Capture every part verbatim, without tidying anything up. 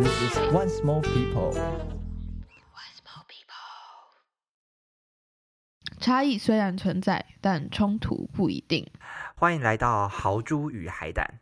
This is One Small People。 差异虽然存在，但冲突不一定。 欢迎来到豪猪与海胆。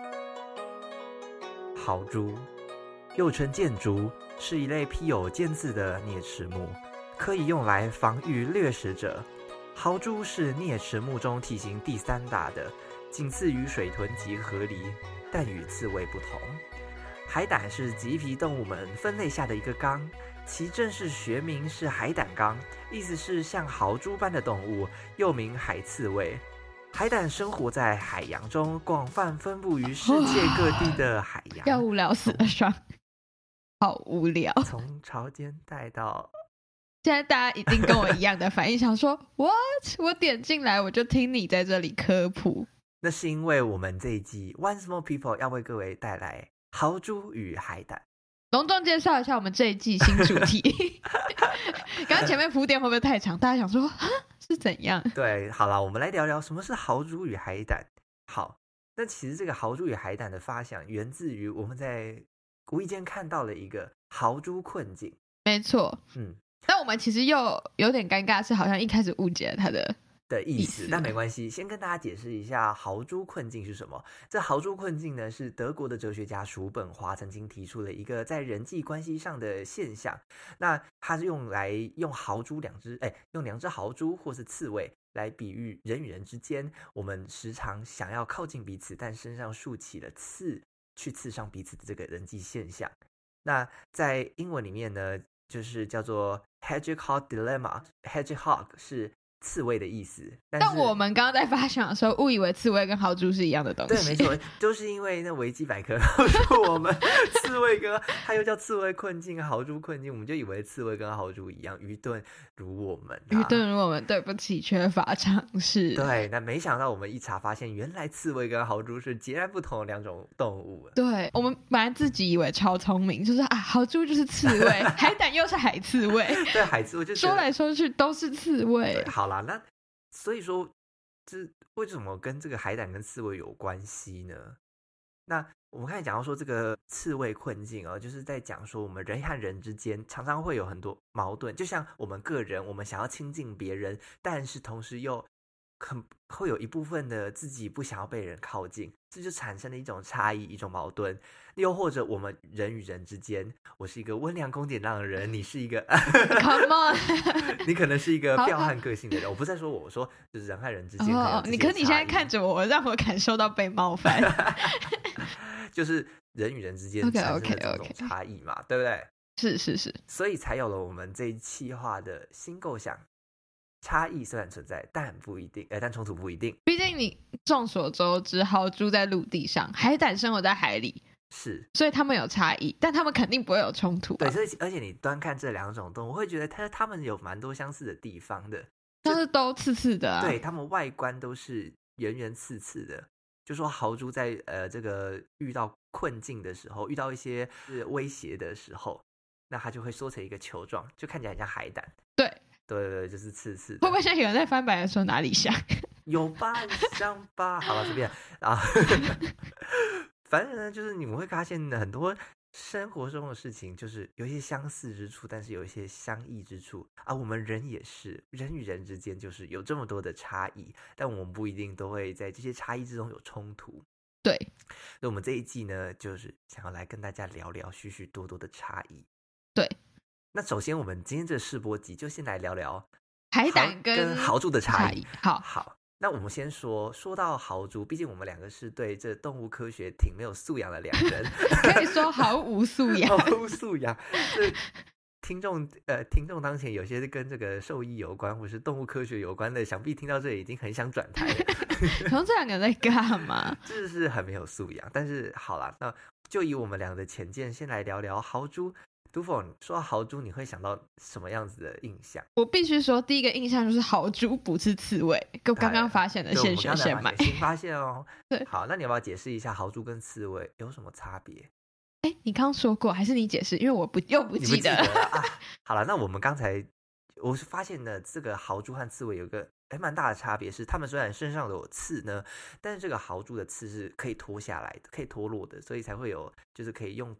豪猪又称箭猪，是一类披有尖刺的啮齿目，可以用来防御掠食者。豪猪是啮齿目中体型第三大的，仅次于水豚及河狸，但与刺猬不同。海胆是棘皮动物们分类下的一个纲，其正式学名是海胆纲，意思是像豪猪般的动物，又名海刺猬。海胆生活在海洋中，广泛分布于世界各地的海洋。 要无聊死了爽，好无聊。 从潮间带到现在大家一定跟我一样的反应，想说 What？ 我点进来我就听你在这里科普。 那是因为我们这一季 One Small People 要为各位带来豪猪与海胆。 隆重介绍一下我们这一季新主题。刚刚前面铺垫会不会太长？大家想说啊是怎样？ 对，好了，我们来聊聊什么是豪猪与海胆。好，那其实这个豪猪与海胆的发想源自于我们在无意间看到了一个豪猪困境。 没错，嗯，但我们其实又有点尴尬，是好像一开始误解了他的的意思，但没关系，先跟大家解释一下豪猪困境是什么。这豪猪困境呢，是德国的哲学家叔本华曾经提出了一个在人际关系上的现象。那它是用来用豪猪两只，哎，用两只豪猪或是刺猬来比喻人与人之间，我们时常想要靠近彼此，但身上竖起了刺，去刺伤彼此的这个人际现象。那在英文里面呢，就是叫做 hedgehog dilemma。hedgehog 是刺猬的意思， 但, 但我们刚刚在发想的时候误以为刺猬跟豪猪是一样的东西。 对，没错，就是因为那维基百科告诉我们刺猬跟它又叫刺猬困境、豪猪困境，我们就以为刺猬跟豪猪一样，愚钝如我们、啊、 愚钝如我们，对不起，缺乏常识。 对，那没想到我们一查发现，原来刺猬跟豪猪是截然不同的两种动物。 对，我们本来自己以为超聪明，就是啊，豪猪就是刺猬，海胆又是海刺猬。 对，海刺猬就说来说去都是刺猬。 好啦，那所以说这为什么跟这个海胆跟刺猬有关系呢？那我们刚才讲到说这个刺猬困境哦，就是在讲说我们人和人之间常常会有很多矛盾，就像我们个人，我们想要亲近别人，但是同时又很会有一部分的自己不想要被人靠近，这就产生了一种差异，一种矛盾。又或者我们人与人之间，我是一个温良恭俭让的人，你是一个 Come on 你可能是一个彪悍个性的人。我不是在说我，我说就是人和人之间哦，你可你现在看着我，让我感受到被冒犯。 就是人与人之间产生的种种差异嘛， okay, okay, okay. 对不对？ 是是是， 所以才有了我们这一企划的新构想。差异虽然存在，但不一定，呃，但冲突不一定。 毕竟你众所周知，豪猪在陆地上，海胆生活在海里， 是， 所以他们有差异，但他们肯定不会有冲突、啊。 对，所以而且你端看这两种动物，我会觉得它它们有蛮多相似的地方的， 但是都刺刺的、啊。 对，它们外观都是圆圆刺刺的。就说豪猪在呃这个遇到困境的时候，遇到一些威胁的时候，那它就会缩成一个球状，就看起来很像海胆。 对。 对对对，就是刺刺的。 会不会像有人在翻白的时候哪里像？ 有吧，像吧。好了，随便啊。反正呢，就是你们会发现很多生活中的事情，就是有一些相似之处，但是有一些相异之处啊。我们人也是，人与人之间就是有这么多的差异，但我们不一定都会在这些差异之中有冲突。 对， 所以我们这一季呢，就是想要来跟大家聊聊许许多多的差异。 对。 那首先，我们今天这试播集就先来聊聊海胆跟豪猪的差异。 好， 好，那我们先说说到豪猪，毕竟我们两个是对这动物科学挺没有素养的两人， 可以说毫无素养。 毫无素养。这听众呃，听众当前有些跟这个兽医有关或是动物科学有关的，想必听到这里已经很想转台了。 然后这两个人在干嘛？ 这是很没有素养。但是好啦，那就以我们俩的浅见，先来聊聊豪猪。杜凤，说到豪猪，你会想到什么样子的印象？ 我必须说，第一个印象就是豪猪不是刺猬，跟刚刚发现的现学现卖。 新发现哦。 对， 好，那你要不要解释一下豪猪跟刺猬有什么差别？ 哎，你刚刚说过，还是你解释？因为我不又不记得。 你不记得了啊？好了，那我们刚才我是发现呢，这个豪猪和刺猬有一个还蛮大的差别是，它们虽然身上都有刺呢，但是这个豪猪的刺是可以脱下来的，可以脱落的，所以才会有就是可以用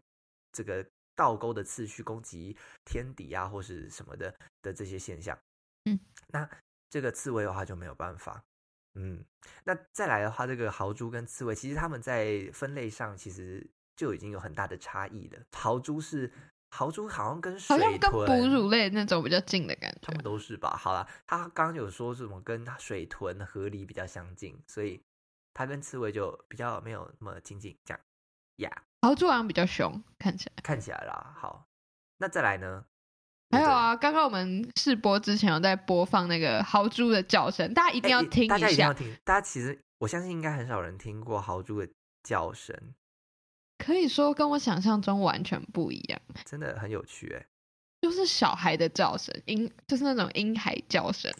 这个倒钩的次序攻击天敌啊或是什么的的这些现象。 嗯， 那这个刺猬的话就没有办法。嗯，那再来的话，这个豪猪跟刺猬，其实他们在分类上其实就已经有很大的差异了。豪猪是豪猪，好像跟水豚， 好像跟哺乳类那种比较近的感觉。 他们都是吧？好啦，他刚刚有说什么跟水豚、河狸比较相近，所以它跟刺猬就比较没有那么亲近，这样呀。Yeah, 豪猪好像比较凶，看起来。 看起来啦，好，那再来呢？ 还有啊，刚刚我们试播之前有在播放那个豪猪的叫声，大家一定要听一下。 大家一定要听，大家其实我相信应该很少人听过豪猪的叫声， 可以说跟我想象中完全不一样， 真的很有趣哎。 就是小孩的叫声，婴就是那种婴孩叫声。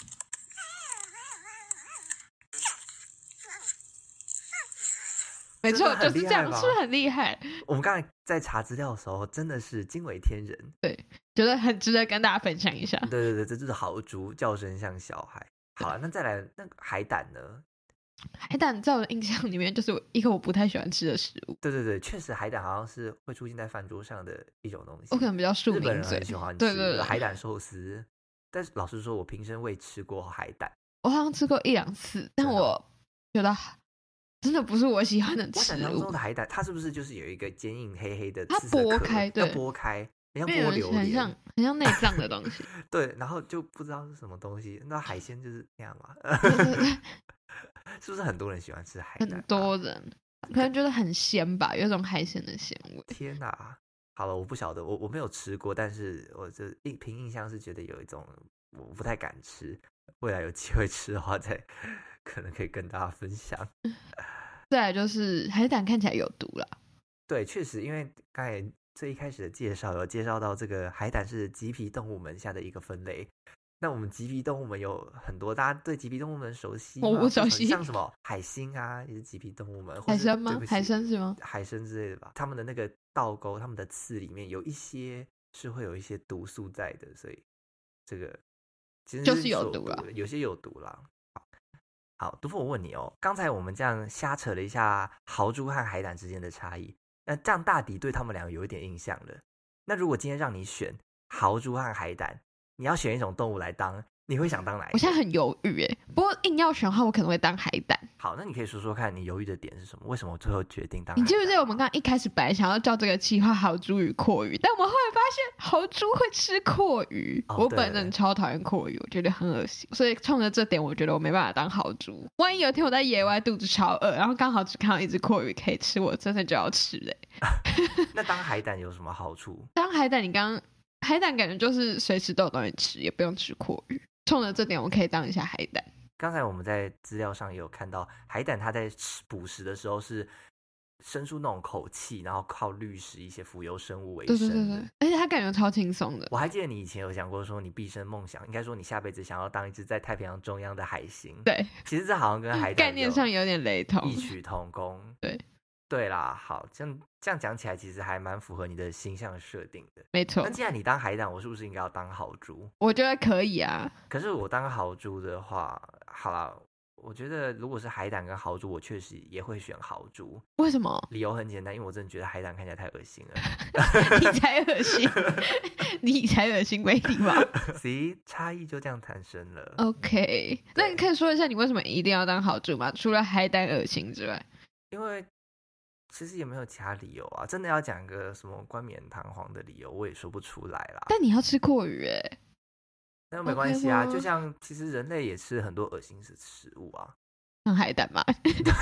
没错，就是这样，是不是很厉害？ 我们刚才在查资料的时候，真的是惊为天人， 对，觉得很值得跟大家分享一下。 对对对，这就是豪猪叫声像小孩。好了，那再来那个海胆呢？ 海胆在我的印象里面就是一个我不太喜欢吃的食物。 对对对，确实海胆好像是会出现在饭桌上的一种东西。 我可能比较庶民嘴， 日本人很喜欢吃， 对对对， 海胆寿司。但是老实说，我平生未吃过海胆。 我好像吃过一两次，但我觉得真的不是我喜欢的食物。 我想象中的海胆，它是不是就是有一个坚硬黑黑的它剥开，对， 要剥开，很像剥榴莲， 很像很像内脏的东西。 对，然后就不知道是什么东西。那海鲜就是那样嘛？是不是很多人喜欢吃海胆、啊？ 很多人可能觉得很鲜吧，有一种海鲜的鲜味。 天哪！好了，我不晓得，我我没有吃过，但是我这凭印象是觉得有一种我不太敢吃。未来有机会吃的话，再可能可以跟大家分享。 再来就是海胆看起来有毒啦。 对，确实，因为刚才最一开始的介绍有介绍到这个海胆是棘皮动物门下的一个分类。那我们棘皮动物们有很多，大家对棘皮动物们熟悉吗？ 我不熟悉， 像什么海星啊，也是棘皮动物们。 海参吗？海参是吗？ 海参之类的吧。他们的那个倒钩，他们的刺里面有一些是会有一些毒素在的，所以这个其实就是有毒了， 有些有毒啦。好，毒妇，我问你哦，刚才我们这样瞎扯了一下豪猪和海胆之间的差异，那这样大抵对他们两个有一点印象了。那如果今天让你选豪猪和海胆，你要选一种动物来当，你会想当哪一个？ 我现在很犹豫耶，不过硬要选的话，我可能会当海胆。 好，那你可以说说看你犹豫的点是什么？为什么我最后决定当海胆？ 你记不记得我们刚刚一开始本来想要叫这个企划豪猪与阔鱼，但我们后来发现豪猪会吃阔鱼，哦、我本人超讨厌阔鱼，我觉得很恶心，所以冲着这点，我觉得我没办法当豪猪。万一有一天我在野外肚子超饿，然后刚好只看到一只阔鱼可以吃，我真的就要吃嘞。 那当海胆有什么好处？ 当海胆，你刚刚海胆感觉就是随时都有东西吃，也不用吃阔鱼。冲着这点，我可以当一下海胆。 刚才我们在资料上也有看到，海胆它在捕食的时候是伸出那种口气，然后靠滤食一些浮游生物为生。 对对对对，而且它感觉超轻松的。 我还记得你以前有讲过，说你毕生梦想，应该说你下辈子想要当一只在太平洋中央的海星。 对， 其实这好像跟海胆概念上有点雷同， 异曲同工。 对。 对啦，好，这样这样讲起来，其实还蛮符合你的形象设定的。 没错。 那既然你当海胆，我是不是应该要当豪猪？ 我觉得可以啊。 可是我当豪猪的话，好啦，我觉得如果是海胆跟豪猪，我确实也会选豪猪。 为什么？ 理由很简单，因为我真的觉得海胆看起来太恶心了。 你才恶心，你才恶心，没礼貌。 See， 差异就这样产生了。 OK， 那你可以说一下你为什么一定要当豪猪吗？除了海胆恶心之外？ 因为其实也没有其他理由啊，真的要讲个什么冠冕堂皇的理由，我也说不出来啦。 但你要吃阔鱼哎， 那没关系啊， okay, 就像其实人类也吃很多恶心的食物啊， 像海胆嘛。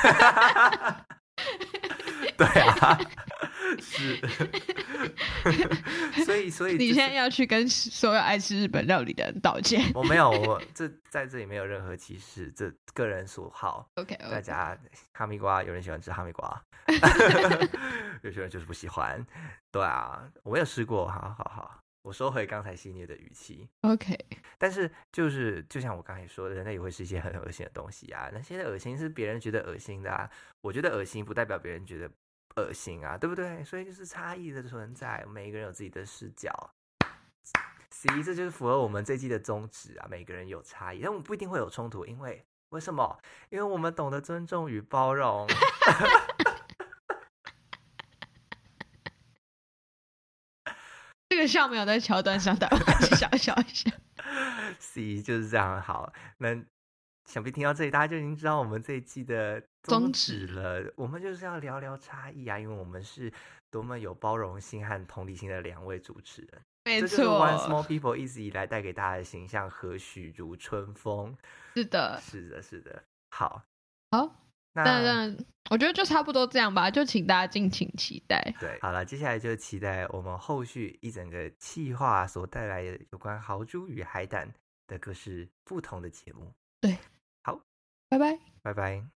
对啊，是。所以所以、就是、 你现在要去跟所有爱吃日本料理的人道歉。 我没有，我这在这里没有任何歧视，这个人所好。 OK，, okay. 大家哈密瓜，有人喜欢吃哈密瓜，有些人就是不喜欢。对啊，我没有吃过，好好好，我收回刚才戏谑的语气。 OK， 但是就是就像我刚才说的，人类也会吃一些很恶心的东西啊。那些恶心是别人觉得恶心的啊，我觉得恶心不代表别人觉得恶心啊，对不对？所以就是差异的存在，每一个人有自己的视角。C， 这就是符合我们这季的宗旨啊，每个人有差异，但我们不一定会有冲突，因为为什么？因为我们懂得尊重与包容。 好笑没有在桥段上，但我还是想笑一下。 C 就是这样。好，那想必听到这里，大家就已经知道我们这一季的宗旨了。我们就是要聊聊差异啊，因为我们是多么有包容心和同理心的两位主持人。 没错， 这就是 One Small People 一直以来带给大家的形象，和煦如春风。 是的， 是的，是的。好， 好， 那那我觉得就差不多这样吧，就请大家敬请期待。 对，好了，接下来就期待我们后续一整个企划所带来的有关豪猪与海胆的各式不同的节目。 对， 好， 拜拜， 拜拜。